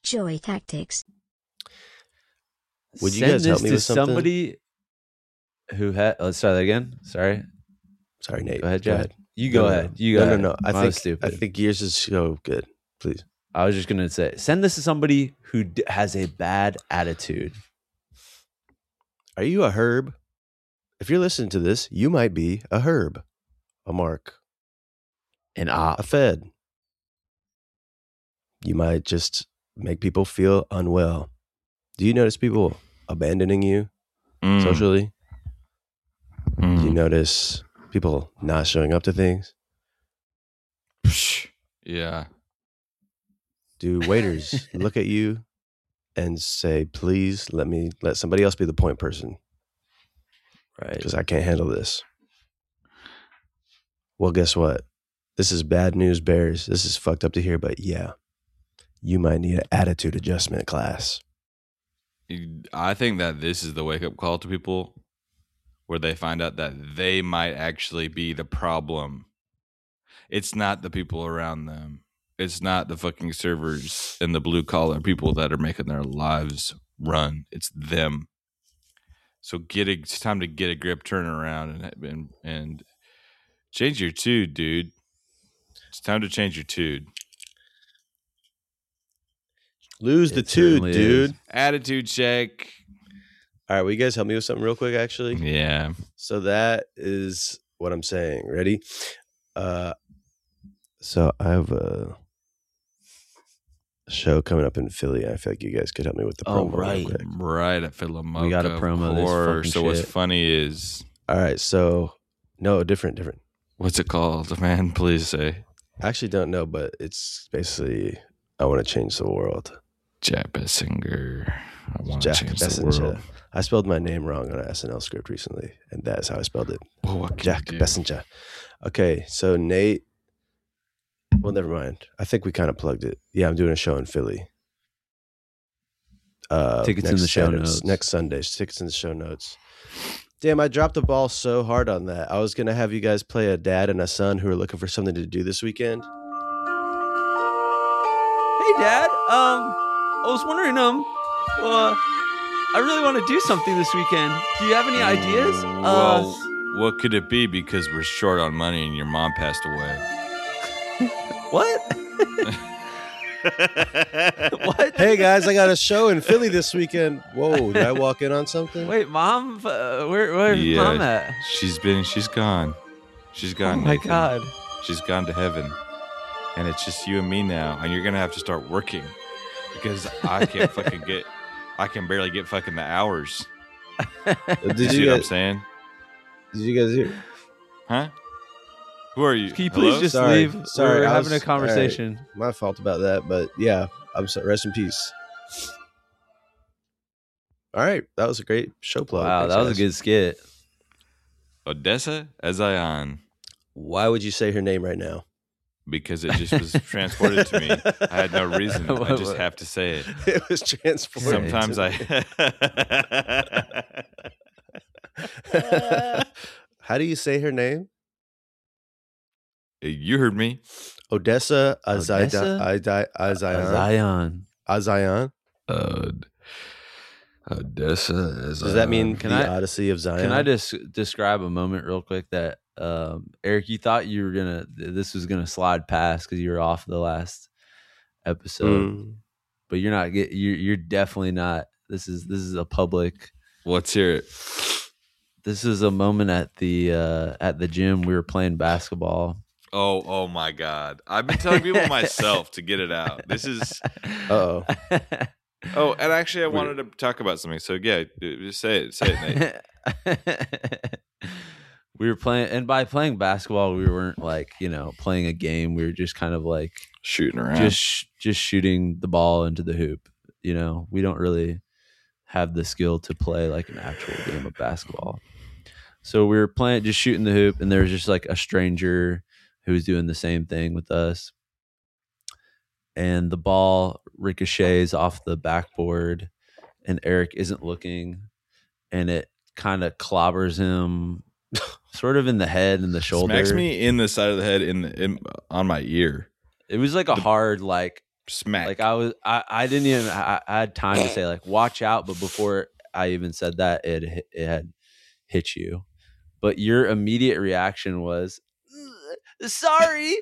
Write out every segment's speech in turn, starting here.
Joy Tactics. Would you guys help me with something? Somebody who had. Let's try that again. Sorry, Nate. Go ahead, Go Jack. ahead. You go ahead. You go ahead. No. I think yours is so good. Please. I was just gonna say, send this to somebody who has a bad attitude. Are you a herb? If you're listening to this, you might be a herb, a mark, a fed. You might just make people feel unwell. Do you notice people abandoning you socially? Do you notice people not showing up to things? Yeah. Do waiters look at you and say, please let somebody else be the point person? Right. Because I can't handle this. Well, guess what? This is bad news, Bears. This is fucked up to hear, but yeah, you might need an attitude adjustment class. I think that this is the wake-up call to people where they find out that they might actually be the problem. It's not the people around them. It's not the fucking servers and the blue-collar people that are making their lives run. It's them. So it's time to get a grip, turn around, and change your tude, dude. It's time to change your tude. Lose the tude, dude. Attitude check. All right, will you guys help me with something real quick, actually? Yeah. So that is what I'm saying. Ready? So I have a show coming up in Philly. I feel like you guys could help me with the promo. Right. Real quick. Right at Philomoka. We got a promo. This fucking So what's shit. funny is... All right, so... No, different. What's it called, man? Please say. I actually don't know, but it's basically... I want to change the world. Jack Bessinger. I want to Jack change the Bessinger. world. I spelled my name wrong on an SNL script recently, and that's how I spelled it. Well, what can Jack you do? Bessinger. Okay, so Nate... Well, never mind. I think we kind of plugged it. Yeah, I'm doing a show in Philly. Tickets in the show notes. Next Sunday. Tickets in the show notes. Damn, I dropped the ball so hard on that. I was going to have you guys play a dad and a son who are looking for something to do this weekend. Hey, Dad. I was wondering, I really want to do something this weekend. Do you have any ideas? Well, what could it be? Because we're short on money and your mom passed away. What? What? Hey, guys, I got a show in Philly this weekend. Whoa, did I walk in on something? Wait, Mom? Where's Mom at? She's gone. She's gone. Oh, my Nathan. God. She's gone to heaven. And it's just you and me now. And you're going to have to start working. Because I can't I can barely get fucking the hours. Did You you see what I'm guys, saying? did you guys hear? Huh? Who are you? Can you Hello? please just Sorry. leave? Sorry, We're I having was- a conversation. My fault about that, but yeah, I'm sorry. Rest in peace. All right, that was a great show plug. Wow, Thanks, that was a guys. good skit. Odessa Ezion. Why would you say her name right now? Because it just was transported to me. I had no reason. I just have to say it. It was transported. Sometimes How do you say her name? You heard me. Odessa Odessa? Azion. Zion. Odessa Ezion. Does that mean Can the I- Odyssey of Zion? Can I just describe a moment real quick that Eric, you thought you were this was gonna slide past because you were off the last episode, but you're not. You're definitely not. This is a public. Let's hear it. This is a moment at the gym. We were playing basketball. Oh my God. I've been telling people myself to get it out. This is. Uh-oh. Oh, and actually, I wanted to talk about something. So yeah, just say it, Nate. We were playing, and by playing basketball, we weren't like playing a game. We were just kind of like Shooting around. just shooting the ball into the hoop. We don't really have the skill to play like an actual game of basketball. So we were playing, just shooting the hoop, and there was just like a stranger who was doing the same thing with us. And the ball ricochets off the backboard, and Eric isn't looking, and it kind of clobbers him sort of in the head and the shoulder. Smacks me in the side of the head on my ear. It was like a hard, like Smack. Like I didn't even. I had time to say like, watch out, but before I even said that, it had hit you. But your immediate reaction was, sorry.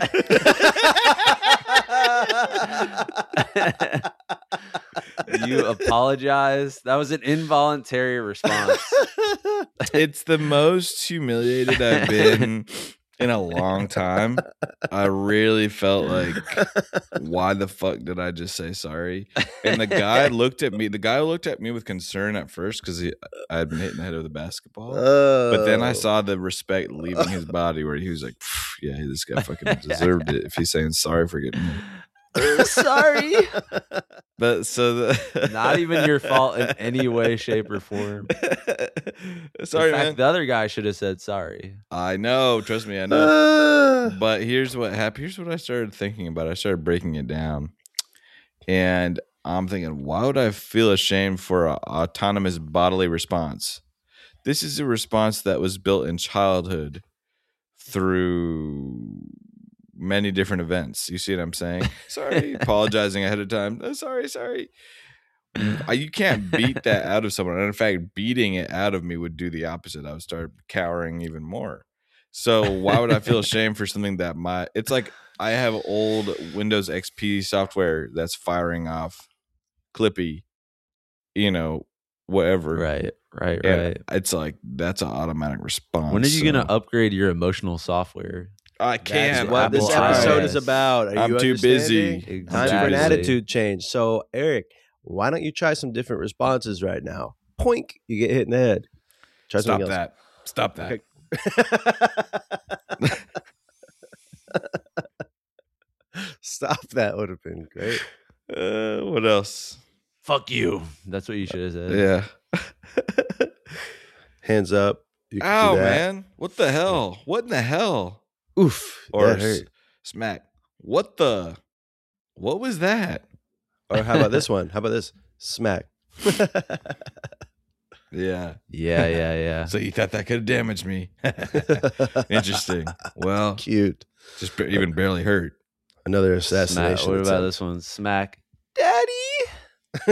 You apologized. That was an involuntary response. It's the most humiliated I've been in a long time. I really felt like, why the fuck did I just say sorry? And the guy looked at me. The guy looked at me with concern at first because I had been hitting the head of the basketball. But then I saw the respect leaving his body where he was like, yeah, this guy fucking deserved it if he's saying sorry for getting hit. Sorry. But so not even your fault in any way, shape, or form. Sorry, in fact, man. The other guy should have said sorry. I know. Trust me, I know. But here's what happened. Here's what I started thinking about. I started breaking it down. And I'm thinking, why would I feel ashamed for an autonomous bodily response? This is a response that was built in childhood through many different events. You see what I'm saying? Sorry, apologizing ahead of time. Oh, sorry. You can't beat that out of someone. And in fact, beating it out of me would do the opposite. I would start cowering even more. So why would I feel ashamed for something that it's like I have old Windows XP software that's firing off Clippy, whatever. Right. It's like, that's an automatic response. When are you going to upgrade your emotional software? I can't. That's what this episode is about. I'm too busy. Exactly. Time for an attitude change. So, Eric, why don't you try some different responses right now? Poink, you get hit in the head. Try Stop something that. Stop that. Okay. Stop that would have been great. What else? Fuck you. That's what you should have said. Yeah. Hands up. You can Ow, do that. man. What the hell? What in the hell? Oof. Or That hurt. smack. What was that? Or how about this one? How about this? Smack. Yeah. Yeah. So you thought that could have damaged me. Interesting. Well, Cute. just even barely hurt. Another Smack. assassination. What about this one? Smack. Daddy.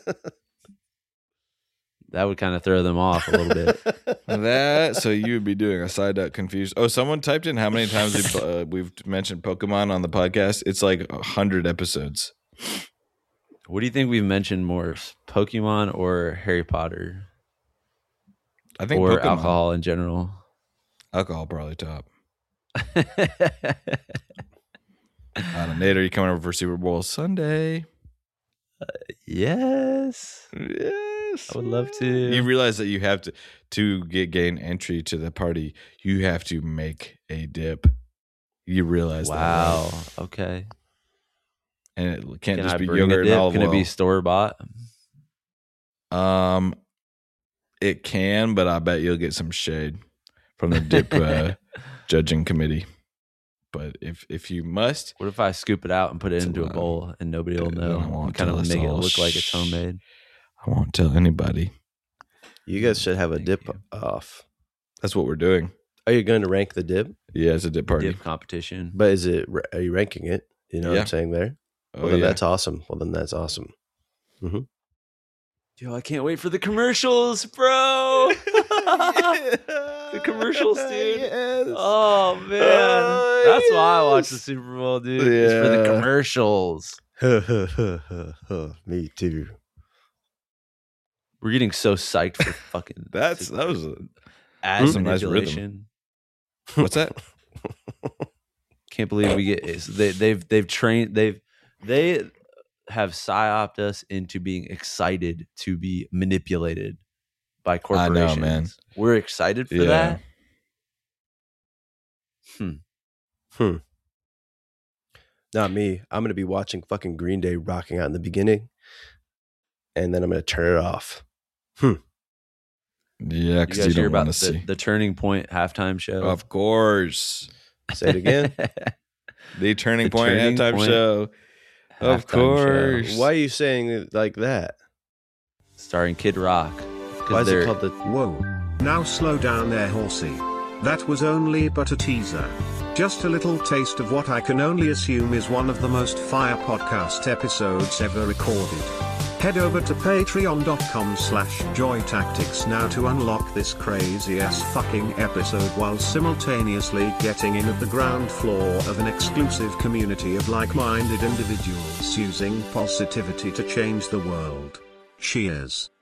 That would kind of throw them off a little bit. So you would be doing a side duck confused. Oh, someone typed in how many times we've mentioned Pokemon on the podcast. It's like 100 episodes. What do you think we've mentioned more, Pokemon or Harry Potter? I think or Pokemon. alcohol in general. Alcohol probably top. Nate, are you coming over for Super Bowl Sunday? Yes. Yes. I would love to. You realize that you have to gain entry to the party, you have to make a dip. You realize that. Wow. Right? Okay. And it can't Can just I be bring yogurt a and dip? olive Can oil. it be store-bought? It can, but I bet you'll get some shade from the dip judging committee. But if you must, What if I scoop it out and put it It's into a allowed. bowl and nobody will I know? won't And kind tell of us make it all. look like it's homemade. I won't tell anybody. You guys should have a Thank dip you. off. That's what we're doing. Are you going to rank the dip? Yeah, it's a dip party. Dip competition. But are you ranking it? You know what Yeah. I'm saying there? Oh, Well, then yeah. that's awesome. Yo, I can't wait for the commercials, bro. The commercials, dude. Yes. Oh, man. That's why I watch the Super Bowl, dude. It's for the Yeah. commercials. Me too. We're getting so psyched for fucking that Super was Bowl. Ad some nice rhythm. manipulation. what's that? Can't believe we get they've trained they have psyoped us into being excited to be manipulated by I corporations. know, man. We're excited for Yeah. that. Not me. I'm going to be watching fucking Green Day rocking out in the beginning, and then I'm going to turn it off. Yeah, You because guys you hear don't about want to see. the Turning Point halftime show? Of course. Say it again. The Turning The Point Turning halftime Point show. Of halftime show. course. Why are you saying it like that? Starring Kid Rock. 'Cause Why is it they're- called the? Whoa. Now slow down there, horsey. That was only but a teaser. Just a little taste of what I can only assume is one of the most fire podcast episodes ever recorded. Head over to patreon.com/joytactics now to unlock this crazy ass fucking episode while simultaneously getting in at the ground floor of an exclusive community of like-minded individuals using positivity to change the world. Cheers.